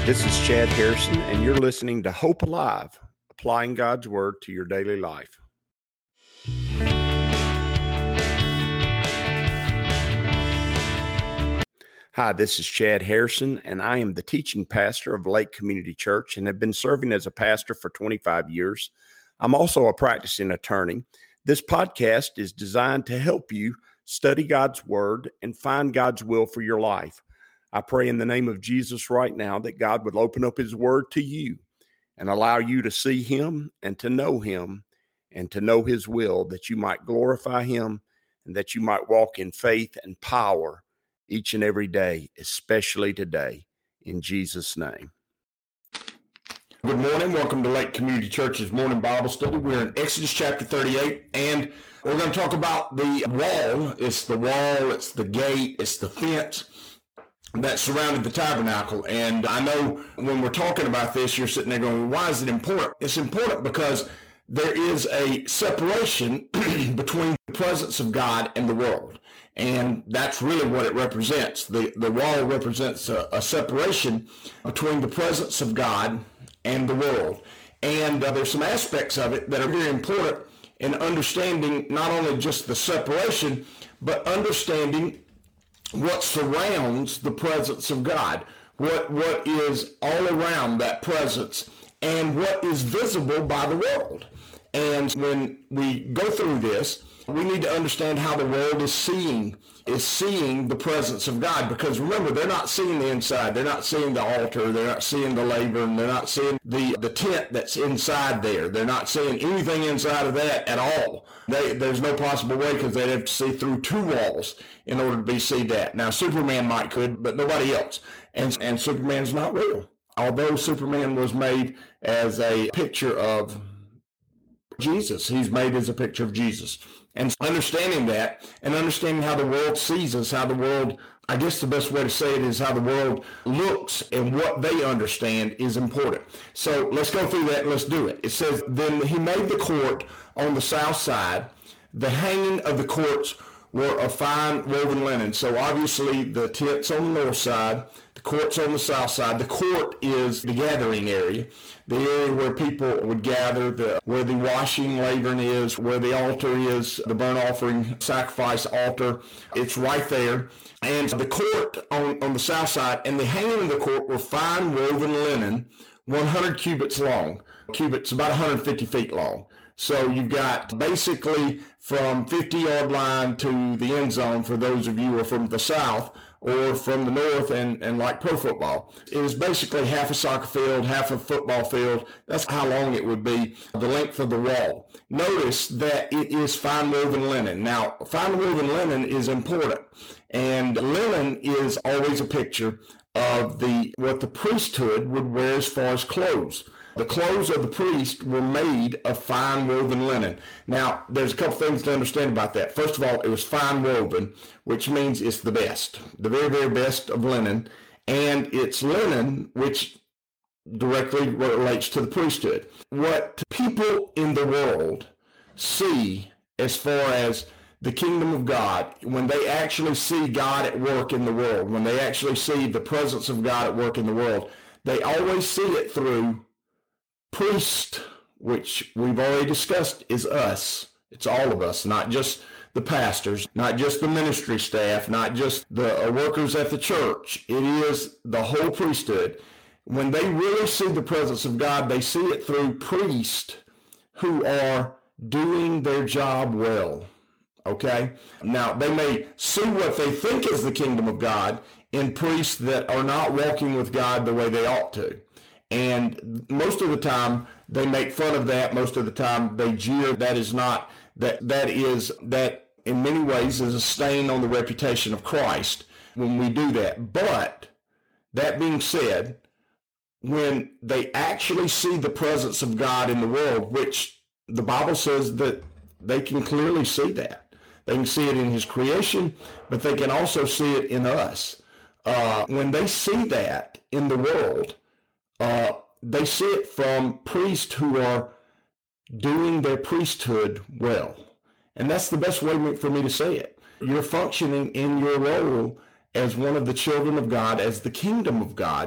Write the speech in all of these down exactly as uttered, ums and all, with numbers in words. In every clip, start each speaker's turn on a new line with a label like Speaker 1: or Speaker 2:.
Speaker 1: This is Chad Harrison, and you're listening to Hope Alive, applying God's Word to your daily life. Hi, this is Chad Harrison, and I am the teaching pastor of Lake Community Church and have been serving as a pastor for twenty-five years. I'm also a practicing attorney. This podcast is designed to help you study God's Word and find God's will for your life. I pray in the name of Jesus right now that God would open up His Word to you and allow you to see Him and to know Him and to know His will, that you might glorify Him and that you might walk in faith and power each and every day, especially today, in Jesus' name.
Speaker 2: Good morning. Welcome to Lake Community Church's morning Bible study. We're in Exodus chapter thirty-eight, and we're going to talk about the wall. It's the wall, it's the gate, it's the fence that surrounded the tabernacle. And I know when we're talking about this, you're sitting there going, why is it important? It's important because there is a separation between the presence of God and the world. And that's really what it represents. The, the wall represents a, a separation between the presence of God and the world. And uh, there's some aspects of it that are very important in understanding not only just the separation, but understanding what surrounds the presence of God, what what is all around that presence, and what is visible by the world. And when we go through this, we need to understand how the world is seeing is seeing the presence of God. Because remember, they're not seeing the inside. They're not seeing the altar. They're not seeing the laver. And they're not seeing the, the tent that's inside there. They're not seeing anything inside of that at all. They, there's no possible way, because they'd have to see through two walls in order to be see that. Now, Superman might could, but nobody else. And, and Superman's not real. Although Superman was made as a picture of Jesus. He's made as a picture of Jesus. And understanding that and understanding how the world sees us, how the world, I guess the best way to say it is how the world looks and what they understand is important. So let's go through that and let's do it. It says, then he made the court on the south side. The hanging of the courts were of fine woven linen. So obviously the tent's on the north side, the court's on the south side. The court is the gathering area, the area where people would gather, the, where the washing laver is, where the altar is, the burnt offering sacrifice altar. It's right there. And the court on, on the south side, and the hanging of the court were fine woven linen, one hundred cubits long. Cubits about one hundred fifty feet long. So you've got basically from fifty-yard line to the end zone for those of you who are from the south or from the north and, and like pro football. It is basically half a soccer field, half a football field. That's how long it would be, the length of the wall. Notice that it is fine woven linen. Now, fine woven linen is important, and linen is always a picture of the what the priesthood would wear as far as clothes. The clothes of the priest were made of fine woven linen. Now, there's a couple things to understand about that. First of all, it was fine woven, which means it's the best, the very, very best of linen. And it's linen, which directly relates to the priesthood. What people in the world see as far as the kingdom of God, when they actually see God at work in the world, when they actually see the presence of God at work in the world, they always see it through priest, which we've already discussed is us. It's all of us, not just the pastors, not just the ministry staff, not just the workers at the church. It is the whole priesthood. When they really see the presence of God, they see it through priests who are doing their job well. Okay? Now, they may see what they think is the kingdom of God in priests that are not walking with God the way they ought to. And most of the time they make fun of that. Most of the time they jeer. That is not, that, that is, that in many ways is a stain on the reputation of Christ when we do that. But that being said, when they actually see the presence of God in the world, which the Bible says that they can clearly see that. They can see it in His creation, but they can also see it in us. Uh, when they see that in the world, Uh, they see it from priests who are doing their priesthood well. And that's the best way for me to say it. You're functioning in your role as one of the children of God, as the kingdom of God,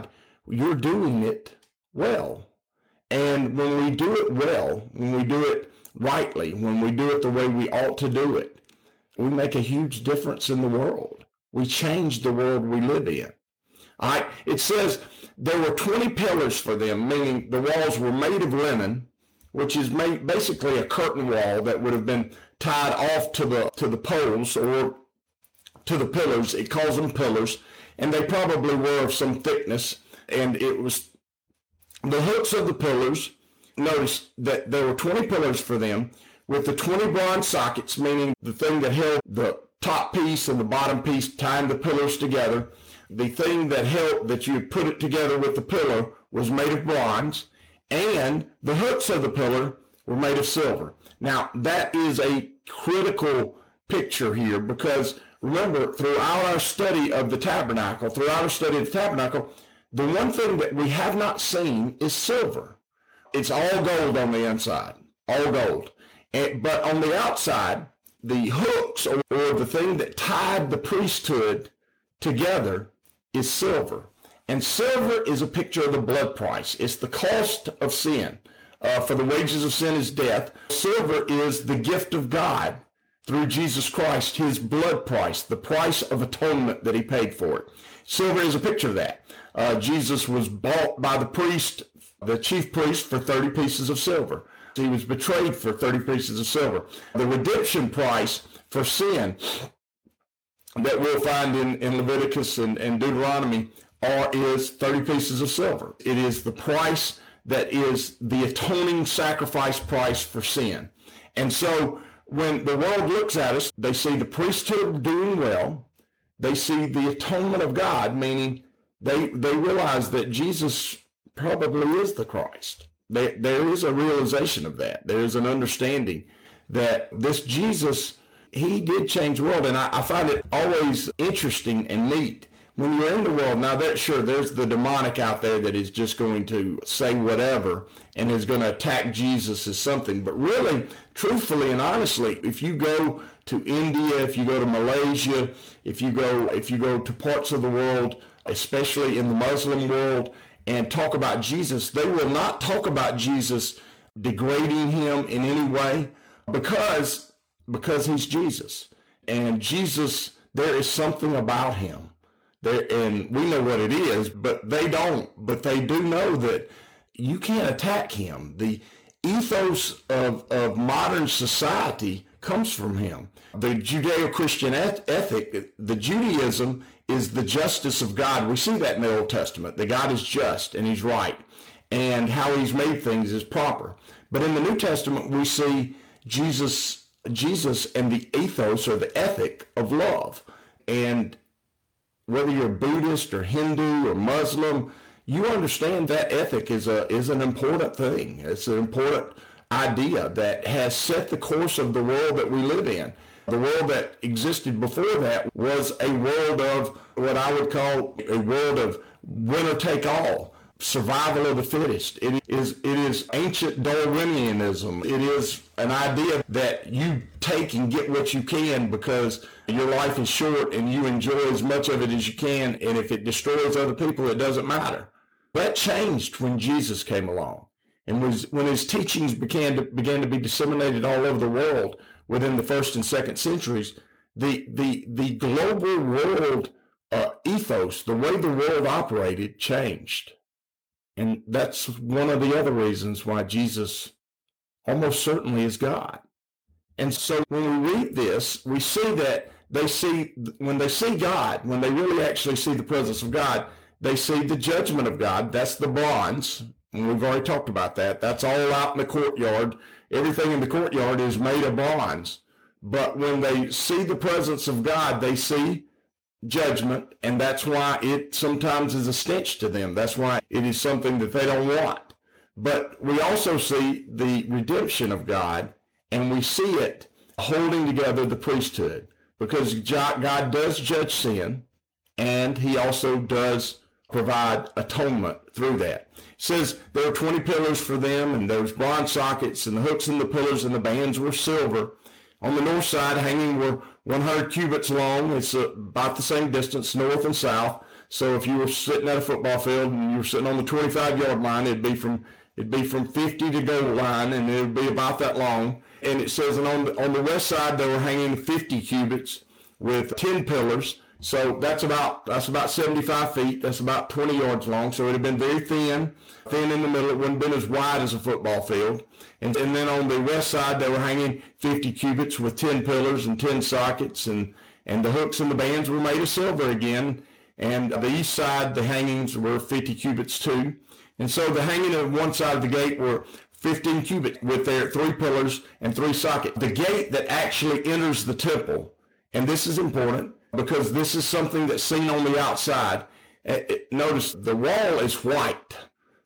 Speaker 2: you're doing it well. And when we do it well, when we do it rightly, when we do it the way we ought to do it, we make a huge difference in the world. We change the world we live in. All right. It says there were twenty pillars for them, meaning the walls were made of linen, which is made basically a curtain wall that would have been tied off to the to the poles or to the pillars. It calls them pillars, and they probably were of some thickness. And it was the hooks of the pillars. Notice that there were twenty pillars for them, with the twenty bronze sockets, meaning the thing that held the top piece and the bottom piece, tying the pillars together. The thing that held, that you put it together with the pillar, was made of bronze, and the hooks of the pillar were made of silver. Now, that is a critical picture here, because remember, throughout our study of the tabernacle, throughout our study of the tabernacle, the one thing that we have not seen is silver. It's all gold on the inside, all gold. And, but on the outside, the hooks, or, or the thing that tied the priesthood together, is silver. And silver is a picture of the blood price. It's the cost of sin. Uh, for the wages of sin is death. Silver is the gift of God through Jesus Christ, his blood price, the price of atonement that he paid for it. Silver is a picture of that. Uh, Jesus was bought by the priest, the chief priest, for thirty pieces of silver. He was betrayed for thirty pieces of silver. The redemption price for sin that we'll find in, in Leviticus and, and Deuteronomy are, is thirty pieces of silver. It is the price that is the atoning sacrifice price for sin. And so when the world looks at us, they see the priesthood doing well. They see the atonement of God, meaning they they realize that Jesus probably is the Christ. They, there is a realization of that. There is an understanding that this Jesus, he did change the world. And I, I find it always interesting and neat when you're in the world. Now, that sure, there's the demonic out there that is just going to say whatever and is going to attack Jesus as something. But really, truthfully and honestly, if you go to India, if you go to Malaysia, if you go if you go to parts of the world, especially in the Muslim world, and talk about Jesus, they will not talk about Jesus degrading him in any way, because because he's Jesus. And Jesus, there is something about him. There, and we know what it is, but they don't. But they do know that you can't attack him. The ethos of, of modern society comes from him. The Judeo-Christian ethic, the Judaism, is the justice of God. We see that in the Old Testament, that God is just and he's right, and how he's made things is proper. But in the New Testament, we see Jesus, Jesus and the ethos, or the ethic of love. And whether you're Buddhist or Hindu or Muslim, you understand that ethic is a is an important thing. It's an important idea that has set the course of the world that we live in. The world that existed before that was a world of what I would call a world of winner take all, survival of the fittest. It is it is ancient Darwinianism. It is an idea that you take and get what you can because your life is short and you enjoy as much of it as you can, and if it destroys other people, it doesn't matter. That changed when Jesus came along, and was when his teachings began to began to be disseminated all over the world within the first and second centuries. The the the global world uh, ethos, the way the world operated, changed. And that's one of the other reasons why Jesus almost certainly is God. And so when we read this, we see that they see, when they see God, when they really actually see the presence of God, they see the judgment of God. That's the bronze. And we've already talked about that. That's all out in the courtyard. Everything in the courtyard is made of bronze. But when they see the presence of God, they see judgment, and that's why it sometimes is a stench to them. That's why it is something that they don't want. But we also see the redemption of God, and we see it holding together the priesthood, because God does judge sin, and he also does provide atonement through that. It says there were twenty pillars for them, and there was bronze sockets, and the hooks and the pillars and the bands were silver. On the north side, hanging were one hundred cubits long. It's about the same distance, north and south. So if you were sitting at a football field and you were sitting on the twenty-five yard line, it'd be from it'd be from fifty to goal line, and it would be about that long. And it says, and on the, on the west side, they were hanging fifty cubits with ten pillars. So that's about that's about seventy-five feet. That's about twenty yards long. So it had been very thin, thin in the middle. It wouldn't have been as wide as a football field. And, and then on the west side, they were hanging fifty cubits with ten pillars and ten sockets. And, and the hooks and the bands were made of silver again. And the east side, the hangings were fifty cubits too. And so the hanging of one side of the gate were fifteen cubits with their three pillars and three sockets. The gate that actually enters the temple, and this is important, because this is something that's seen on the outside. Notice the wall is white,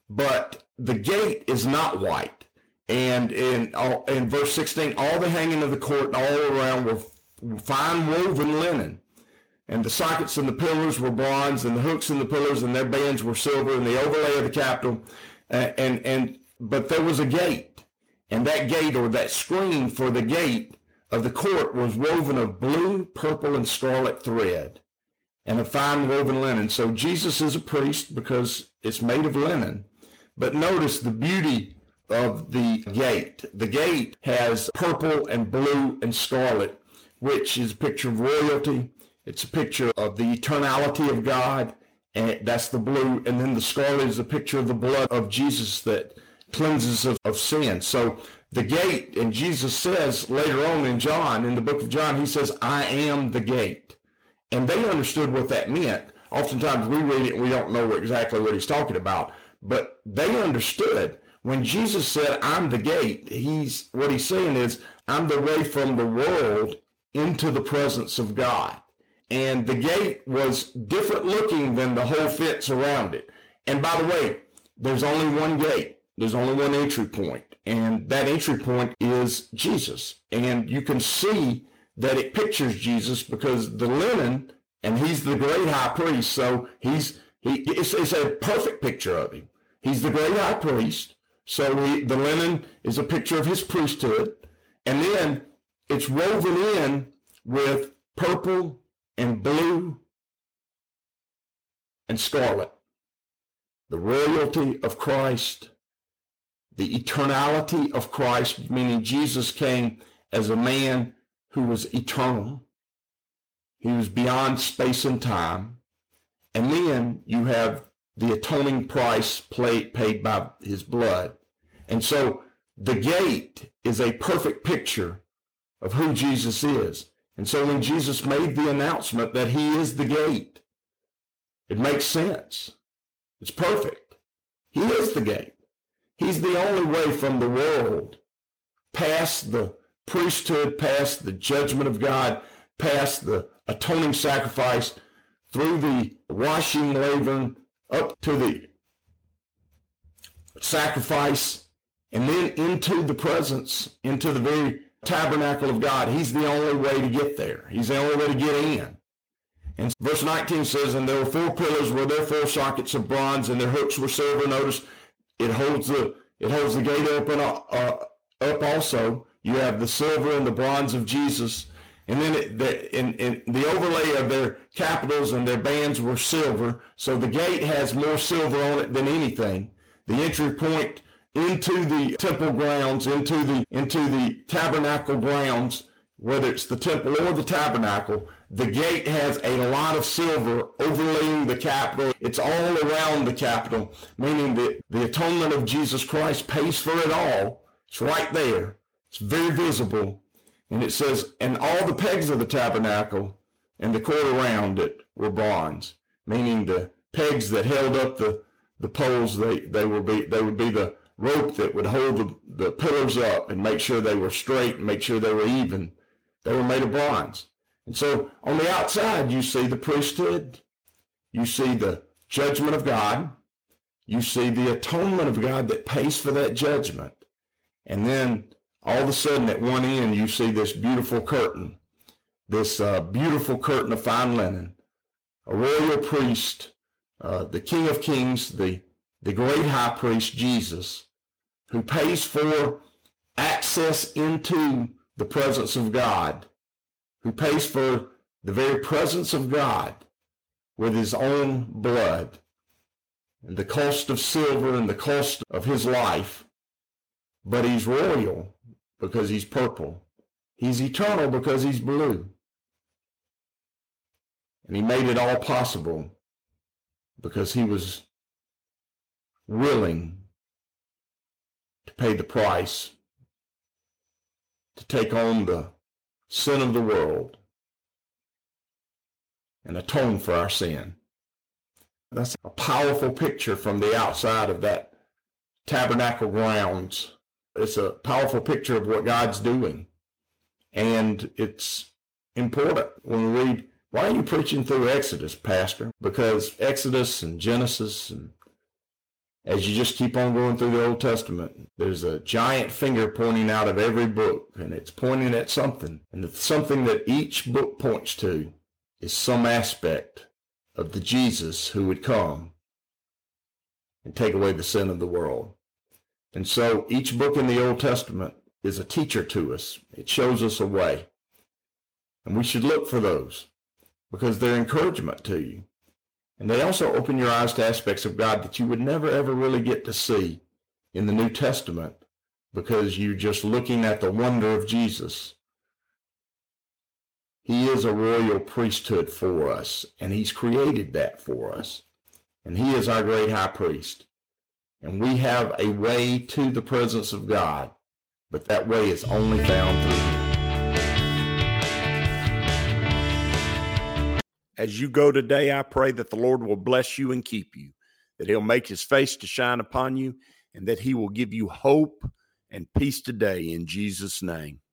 Speaker 2: but the gate is not white. And in, in verse sixteen, all the hanging of the court and all around were fine woven linen. And the sockets and the pillars were bronze, and the hooks and the pillars and their bands were silver, and the overlay of the capital. Uh, and, and but there was a gate, and that gate, or that screen for the gate of the court, was woven of blue, purple, and scarlet thread, and of fine woven linen. So Jesus is a priest because it's made of linen. But notice the beauty of the gate. The gate has purple and blue and scarlet, which is a picture of royalty. It's a picture of the eternality of God, and that's the blue. And then the scarlet is a picture of the blood of Jesus that cleanses us of sin. So the gate, and Jesus says later on in John, in the book of John, he says, I am the gate. And they understood what that meant. Oftentimes we read it and we don't know exactly what he's talking about, but they understood. When Jesus said, I'm the gate, he's what he's saying is, I'm the way from the world into the presence of God. And the gate was different looking than the whole fence around it. And by the way, there's only one gate. There's only one entry point. And that entry point is Jesus. And you can see that it pictures Jesus because the linen, and he's the great high priest. So he's he it's, it's a perfect picture of him. He's the great high priest. So we, the linen is a picture of his priesthood. And then it's woven in with purple and blue and scarlet. The royalty of Christ, the eternality of Christ, meaning Jesus came as a man who was eternal. He was beyond space and time. And then you have the atoning price paid by his blood. And so the gate is a perfect picture of who Jesus is. And so when Jesus made the announcement that he is the gate, it makes sense. It's perfect. He is the gate. He's the only way from the world, past the priesthood, past the judgment of God, past the atoning sacrifice, through the washing laver, up to the sacrifice, and then into the presence, into the very tabernacle of God. He's the only way to get there. He's the only way to get in. And verse nineteen says, and there were four pillars where their four sockets of bronze, and their hooks were silver. Notice it holds the it holds the gate open uh, up also. You have the silver and the bronze of Jesus. And then it, the, in, in the overlay of their capitals and their bands were silver. So the gate has more silver on it than anything. The entry point into the temple grounds, into the into the tabernacle grounds, whether it's the temple or the tabernacle, the gate has a lot of silver overlaying the capital. It's all around the capital, meaning that the atonement of Jesus Christ pays for it all. It's right there. It's very visible. And it says, and all the pegs of the tabernacle and the court around it were bronze, meaning the pegs that held up the, the poles, they, they, will be, they would be the rope that would hold the, the pillars up and make sure they were straight and make sure they were even. They were made of bronze. And so on the outside, you see the priesthood, you see the judgment of God, you see the atonement of God that pays for that judgment. And then all of a sudden at one end, you see this beautiful curtain, this uh, beautiful curtain of fine linen, a royal priest, uh, the King of Kings, the, the great high priest, Jesus, who pays for access into the presence of God, who pays for the very presence of God with his own blood, and the cost of silver and the cost of his life, but he's royal because he's purple. He's eternal because he's blue. And he made it all possible because he was willing to pay the price, to take on the sin of the world and atone for our sin. That's a powerful picture from the outside of that tabernacle grounds. It's a powerful picture of what God's doing. And it's important when we read, why are you preaching through Exodus, Pastor? Because Exodus and Genesis, and as you just keep on going through the Old Testament, there's a giant finger pointing out of every book, and it's pointing at something. And it's something that each book points to is some aspect of the Jesus who would come and take away the sin of the world. And so each book in the Old Testament is a teacher to us. It shows us a way. And we should look for those because they're encouragement to you. And they also open your eyes to aspects of God that you would never, ever really get to see in the New Testament because you're just looking at the wonder of Jesus. He is a royal priesthood for us, and he's created that for us. And he is our great high priest. And we have a way to the presence of God, but that way is only found through him.
Speaker 1: As you go today, I pray that the Lord will bless you and keep you, that he'll make his face to shine upon you, and that he will give you hope and peace today in Jesus' name.